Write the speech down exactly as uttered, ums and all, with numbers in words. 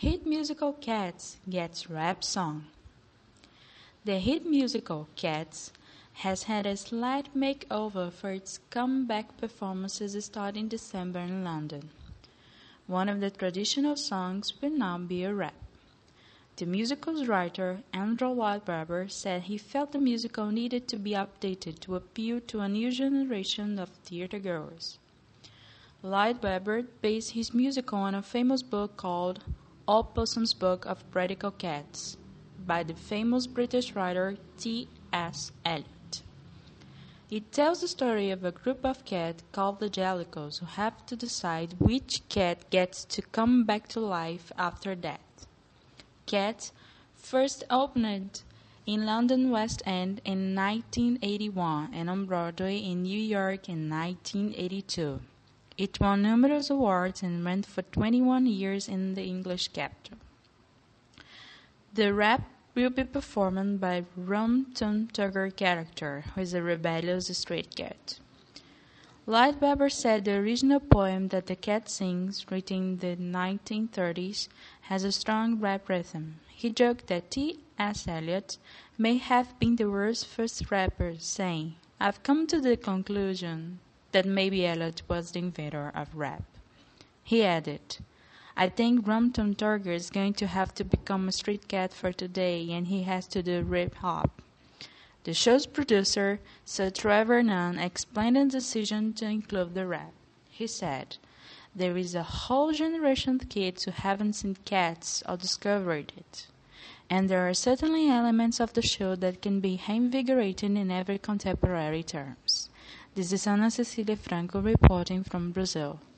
Hit musical Cats gets rap song. The hit musical Cats has had a slight makeover for its comeback performances starting December in London. One of the traditional songs will now be a rap. The musical's writer, Andrew Lloyd Webber, said he felt the musical needed to be updated to appeal to a new generation of theatergoers. Lloyd Webber based his musical on a famous book called Opossum's Book of Practical Cats by the famous British writer T S Eliot. It tells the story of a group of cats called the Jellicles who have to decide which cat gets to come back to life after death. Cats first opened in London West End in nineteen eighty-one and on Broadway in New York in nineteen eighty-two. It won numerous awards and ran for twenty-one years in the English capital. The rap will be performed by Rum Tum Tugger character, who is a rebellious stray cat. Lloyd Webber said the original poem that the cat sings, written in the nineteen thirties, has a strong rap rhythm. He joked that T S Eliot may have been the world's first rapper, saying, "I've come to the conclusion that maybe Eliot was the inventor of rap." He added, "I think Rum Tum Tugger is going to have to become a street cat for today, and he has to do hip-hop." The show's producer, Sir Trevor Nunn, explained the decision to include the rap. He said, "There is a whole generation of kids who haven't seen Cats or discovered it, and there are certainly elements of the show that can be invigorating in every contemporary terms." This is Ana Cecília Franco reporting from Brazil.